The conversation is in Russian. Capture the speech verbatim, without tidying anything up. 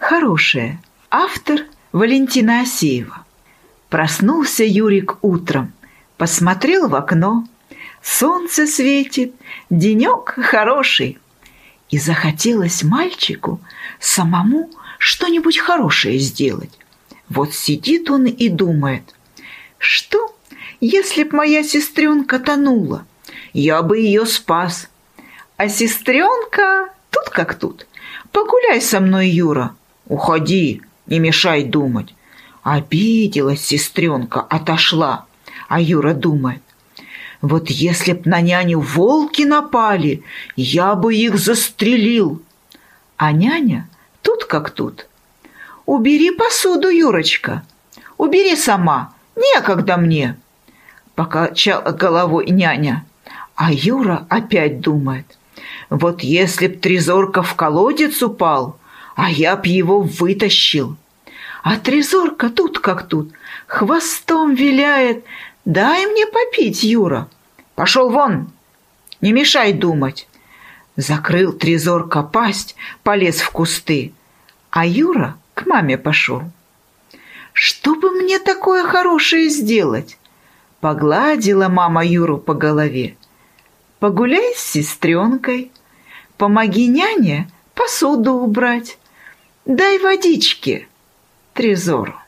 хорошее. Автор Валентина Асеева. Проснулся Юрик утром, посмотрел в окно. Солнце светит, денек хороший. И захотелось мальчику самому что-нибудь хорошее сделать. Вот сидит он и думает: что, если б моя сестренка тонула? Я бы ее спас. А сестренка тут как тут. Погуляй со мной, Юра. Уходи, не мешай думать. Обиделась сестренка, отошла. А Юра думает: вот если б на няню волки напали, я бы их застрелил. А няня тут как тут. Убери посуду, Юрочка. Убери сама, некогда мне. Покачала головой няня. А Юра опять думает: вот если б Трезорка в колодец упал, а я б его вытащил. А Трезорка тут как тут, хвостом виляет: дай мне попить, Юра. Пошел вон, не мешай думать. Закрыл Трезорка пасть, полез в кусты, а Юра к маме пошел. Что бы мне такое хорошее сделать? Погладила мама Юру по голове. Погуляй с сестренкой, помоги няне посуду убрать, дай водички Трезору.